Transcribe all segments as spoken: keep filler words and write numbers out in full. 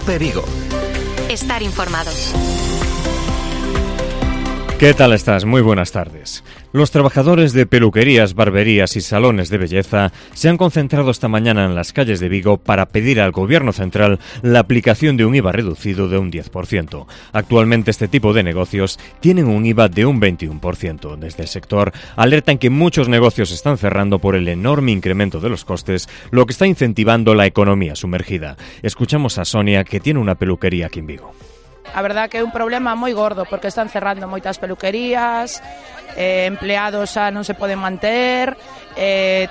COPE Vigo. Estar informado. ¿Qué tal estás? Muy buenas tardes. Los trabajadores de peluquerías, barberías y salones de belleza se han concentrado esta mañana en las calles de Vigo para pedir al Gobierno central la aplicación de un I V A reducido de un diez por ciento. Actualmente este tipo de negocios tienen un I V A de un veintiuno por ciento. Desde el sector alertan que muchos negocios están cerrando por el enorme incremento de los costes, lo que está incentivando la economía sumergida. Escuchamos a Sonia, que tiene una peluquería aquí en Vigo. A verdad que é un problema moi gordo porque están cerrando moitas peluquerías, eh, empleados xa non se poden manter, eh,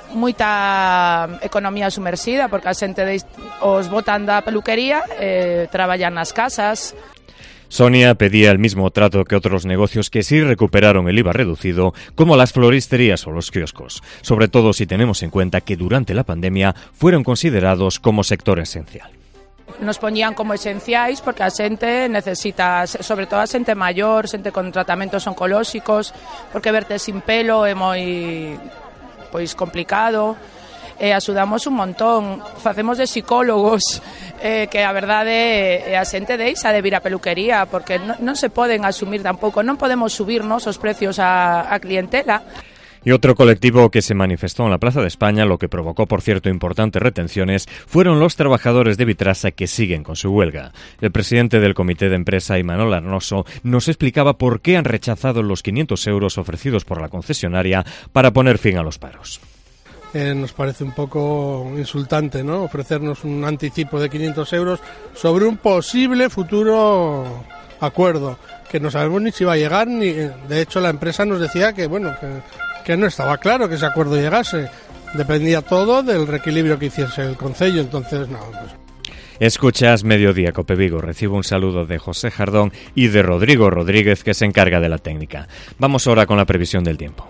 moita economía sumersida porque a xente de, os botan da peluquería e eh, traballan nas casas. Sonia pedía el mismo trato que otros negocios que sí recuperaron el I V A reducido, como las floristerías o los kioscos, sobre todo si tenemos en cuenta que durante la pandemia fueron considerados como sector esencial. Nos poñían como esenciais porque a xente necesita, sobre todo a xente maior, xente con tratamentos oncolóxicos, porque verte sin pelo é moi pois complicado. E axudamos un montón, facemos de psicólogos, eh, que a verdade é a xente deixa de vir a peluquería porque non, non se poden asumir tampouco, non podemos subirnos os precios a, a clientela. Y otro colectivo que se manifestó en la Plaza de España, lo que provocó, por cierto, importantes retenciones, fueron los trabajadores de Vitrasa que siguen con su huelga. El presidente del comité de empresa, Imanol Arnoso, nos explicaba por qué han rechazado los quinientos euros ofrecidos por la concesionaria para poner fin a los paros. Eh, nos parece un poco insultante, ¿no?, ofrecernos un anticipo de quinientos euros sobre un posible futuro acuerdo, que no sabemos ni si va a llegar, ni de hecho la empresa nos decía que, bueno, que... que no estaba claro que ese acuerdo llegase. Dependía todo del reequilibrio que hiciese el Concello, entonces no. Pues. Escuchas Mediodía Cope Vigo. Recibo un saludo de José Jardón y de Rodrigo Rodríguez, que se encarga de la técnica. Vamos ahora con la previsión del tiempo.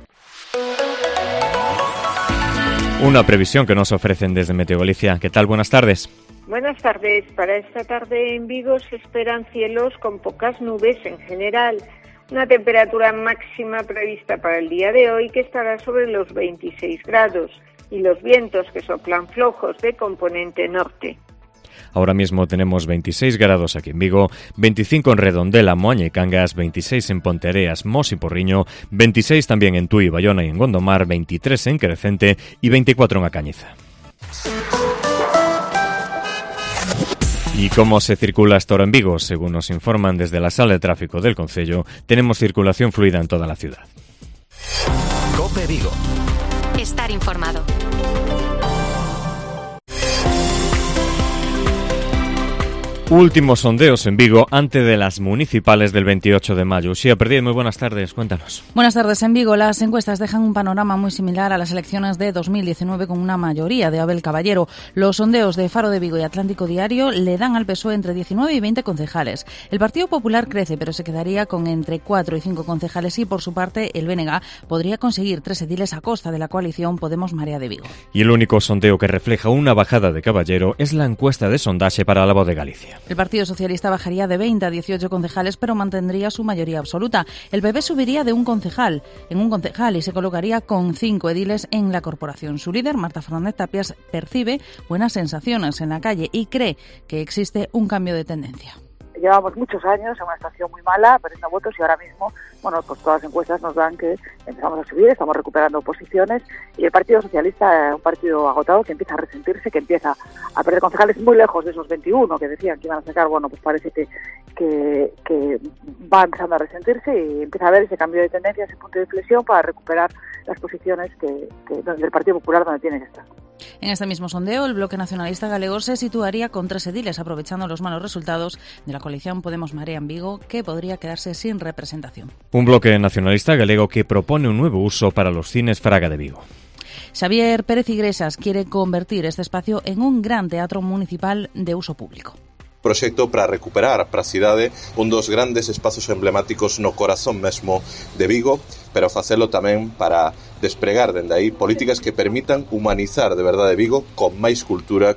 Una previsión que nos ofrecen desde Meteo Galicia. ¿Qué tal? Buenas tardes. Buenas tardes. Para esta tarde en Vigo se esperan cielos con pocas nubes en general. Una temperatura máxima prevista para el día de hoy que estará sobre los veintiséis grados y los vientos que soplan flojos de componente norte. Ahora mismo tenemos veintiséis grados aquí en Vigo, veinticinco en Redondela, Moaña y Cangas, veintiséis en Ponteareas, Mos y Porriño, veintiséis también en Tui, Bayona y en Gondomar, veintitrés en Crecente y veinticuatro en A Cañiza. ¿Y cómo se circula hasta ahora en Vigo? Según nos informan desde la sala de tráfico del Concello, tenemos circulación fluida en toda la ciudad. COPE Vigo. Estar informado. Últimos sondeos en Vigo antes de las municipales del veintiocho de mayo. Uxía Perdí, muy buenas tardes, cuéntanos. Buenas tardes. En Vigo las encuestas dejan un panorama muy similar a las elecciones de dos mil diecinueve con una mayoría de Abel Caballero. Los sondeos de Faro de Vigo y Atlántico Diario le dan al P S O E entre diecinueve y veinte concejales. El Partido Popular crece, pero se quedaría con entre cuatro y cinco concejales y, por su parte, el B N G podría conseguir tres ediles a costa de la coalición Podemos Marea de Vigo. Y el único sondeo que refleja una bajada de Caballero es la encuesta de sondaje para La Voz de Galicia. El Partido Socialista bajaría de veinte a dieciocho concejales, pero mantendría su mayoría absoluta. El P P subiría de un concejal en un concejal y se colocaría con cinco ediles en la corporación. Su líder, Marta Fernández Tapias, percibe buenas sensaciones en la calle y cree que existe un cambio de tendencia. Llevamos muchos años en una situación muy mala, perdiendo votos, y ahora mismo, bueno, pues todas las encuestas nos dan que empezamos a subir, estamos recuperando posiciones, y el Partido Socialista es un partido agotado que empieza a resentirse, que empieza a perder concejales muy lejos de esos veintiuno que decían que iban a sacar. Bueno, pues parece que, que, que va empezando a resentirse y empieza a haber ese cambio de tendencia, ese punto de inflexión para recuperar las posiciones que, que del Partido Popular donde tiene que estar. En este mismo sondeo, el Bloque Nacionalista Galego se situaría con tres ediles, aprovechando los malos resultados de la coalición Podemos Marea en Vigo, que podría quedarse sin representación. Un Bloque Nacionalista Galego que propone un nuevo uso para los cines Fraga de Vigo. Xavier Pérez Iglesias quiere convertir este espacio en un gran teatro municipal de uso público. Proxecto para recuperar para a cidade un dos grandes espazos emblemáticos no corazón mesmo de Vigo, pero facelo tamén para despregar dende aí políticas que permitan humanizar de verdade Vigo con máis cultura.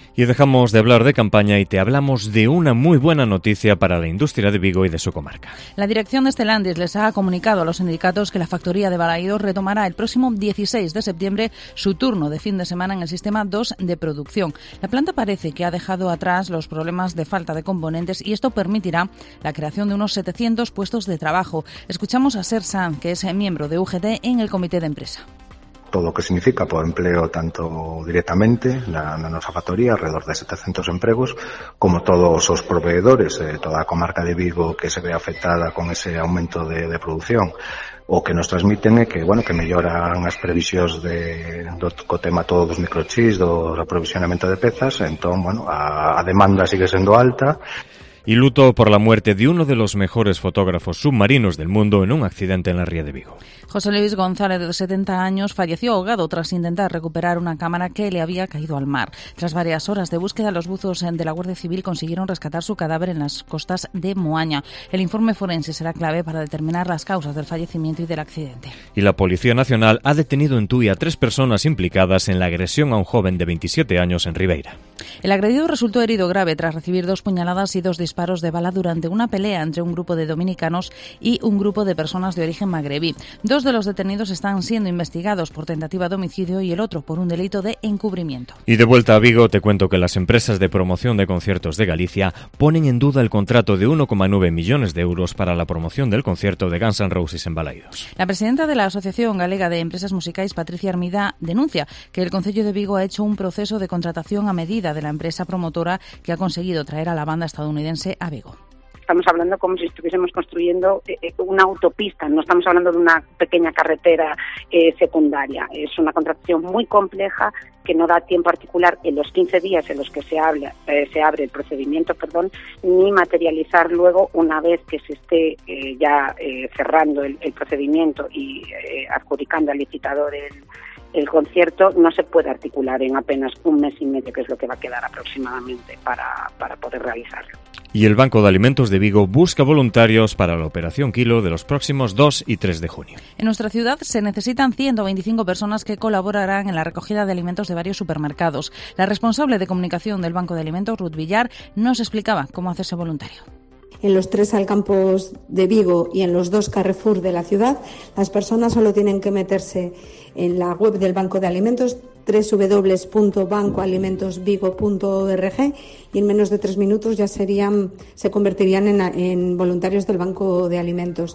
Y dejamos de hablar de campaña y te hablamos de una muy buena noticia para la industria de Vigo y de su comarca. La dirección de Stellantis les ha comunicado a los sindicatos que la factoría de Balaídos retomará el próximo dieciséis de septiembre su turno de fin de semana en el sistema dos de producción. La planta parece que ha dejado atrás los problemas de falta de componentes y esto permitirá la creación de unos setecientos puestos de trabajo. Escuchamos a Ser Sanz, que es miembro de U G T en el comité de empresa. Todo o que significa por empleo tanto directamente na, na nosa factoría, alrededor de setecientos empregos, como todos os proveedores, eh, toda a comarca de Vigo que se ve afectada con ese aumento de, de producción. O que nos transmiten é que, bueno, que melloran as previsións de, do co tema todo dos microchips, do aprovisionamento de pezas, entón, bueno, a, a demanda sigue sendo alta. Y luto por la muerte de uno de los mejores fotógrafos submarinos del mundo en un accidente en la ría de Vigo. José Luis González, de setenta años, falleció ahogado tras intentar recuperar una cámara que le había caído al mar. Tras varias horas de búsqueda, los buzos de la Guardia Civil consiguieron rescatar su cadáver en las costas de Moaña. El informe forense será clave para determinar las causas del fallecimiento y del accidente. Y la Policía Nacional ha detenido en Tui a tres personas implicadas en la agresión a un joven de veintisiete años en Ribeira. El agredido resultó herido grave tras recibir dos puñaladas y dos disparos de bala durante una pelea entre un grupo de dominicanos y un grupo de personas de origen magrebí. Dos de los detenidos están siendo investigados por tentativa de homicidio y el otro por un delito de encubrimiento. Y de vuelta a Vigo te cuento que las empresas de promoción de conciertos de Galicia ponen en duda el contrato de uno coma nueve millones de euros para la promoción del concierto de Guns N' Roses en Balaídos. La presidenta de la Asociación Galega de Empresas Musicais, Patricia Armida, denuncia que el Concello de Vigo ha hecho un proceso de contratación a medida de la empresa promotora que ha conseguido traer a la banda estadounidense a Vigo. Estamos hablando como si estuviésemos construyendo eh, una autopista, no estamos hablando de una pequeña carretera eh, secundaria. Es una contratación muy compleja que no da tiempo a articular en los quince días en los que se, habla, eh, se abre el procedimiento, perdón, ni materializar luego una vez que se esté eh, ya eh, cerrando el, el procedimiento y eh, adjudicando al licitador el El concierto. No se puede articular en apenas un mes y medio, que es lo que va a quedar aproximadamente para, para poder realizarlo. Y el Banco de Alimentos de Vigo busca voluntarios para la Operación Kilo de los próximos dos y tres de junio. En nuestra ciudad se necesitan ciento veinticinco personas que colaborarán en la recogida de alimentos de varios supermercados. La responsable de comunicación del Banco de Alimentos, Ruth Villar, nos explicaba cómo hacerse voluntario. En los tres Alcampos de Vigo y en los dos Carrefour de la ciudad, las personas solo tienen que meterse en la web del Banco de Alimentos, doble u doble u doble u punto banco alimentos vigo punto org, y en menos de tres minutos ya serían, se convertirían en, en voluntarios del Banco de Alimentos.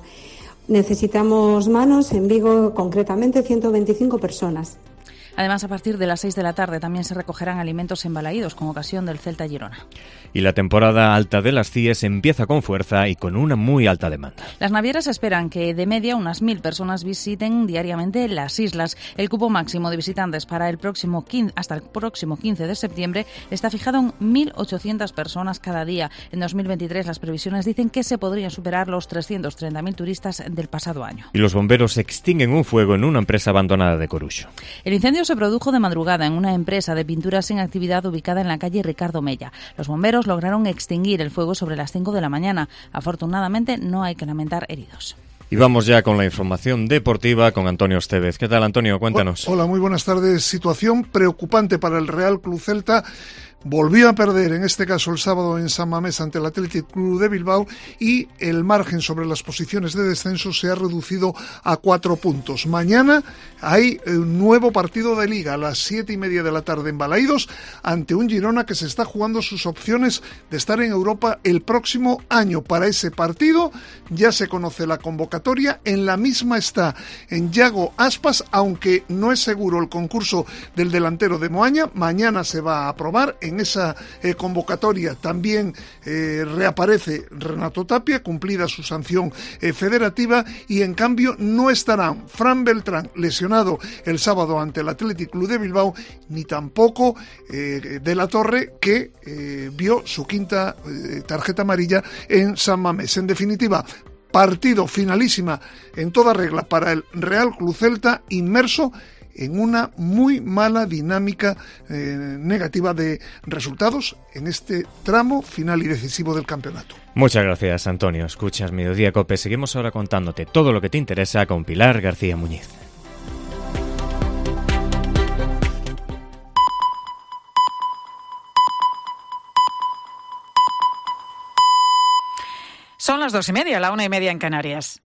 Necesitamos manos en Vigo, concretamente ciento veinticinco personas. Además, a partir de las seis de la tarde también se recogerán alimentos en Balaídos con ocasión del Celta Girona. Y la temporada alta de las C I E S empieza con fuerza y con una muy alta demanda. Las navieras esperan que de media unas mil personas visiten diariamente las islas. El cupo máximo de visitantes para el próximo quince, hasta el próximo quince de septiembre está fijado en mil ochocientas personas cada día. En dos mil veintitrés las previsiones dicen que se podrían superar los trescientos treinta mil turistas del pasado año. Y los bomberos extinguen un fuego en una empresa abandonada de Coruxo. El incendio se produjo de madrugada en una empresa de pinturas en actividad ubicada en la calle Ricardo Mella. Los bomberos lograron extinguir el fuego sobre las cinco de la mañana. Afortunadamente no hay que lamentar heridos. Y vamos ya con la información deportiva con Antonio Estevez. ¿Qué tal, Antonio? Cuéntanos. Hola, muy buenas tardes. Situación preocupante para el Real Club Celta. Volvió a perder, en este caso el sábado en San Mamés ante el Athletic Club de Bilbao, y el margen sobre las posiciones de descenso se ha reducido a cuatro puntos. Mañana hay un nuevo partido de Liga a las siete y media de la tarde en Balaídos ante un Girona que se está jugando sus opciones de estar en Europa el próximo año. Para ese partido ya se conoce la convocatoria, en la misma está en Yago Aspas, aunque no es seguro el concurso del delantero de Moaña. Mañana se va a aprobar. En esa eh, convocatoria también eh, reaparece Renato Tapia, cumplida su sanción eh, federativa, y en cambio no estarán Fran Beltrán, lesionado el sábado ante el Athletic Club de Bilbao, ni tampoco eh, De la Torre, que eh, vio su quinta eh, tarjeta amarilla en San Mamés. En definitiva, partido finalísima en toda regla para el Real Club Celta, inmerso en una muy mala dinámica eh, negativa de resultados en este tramo final y decisivo del campeonato. Muchas gracias, Antonio. Escuchas Mediodía Cope. Seguimos ahora contándote todo lo que te interesa con Pilar García Muñiz. las dos y media, la una y media en Canarias.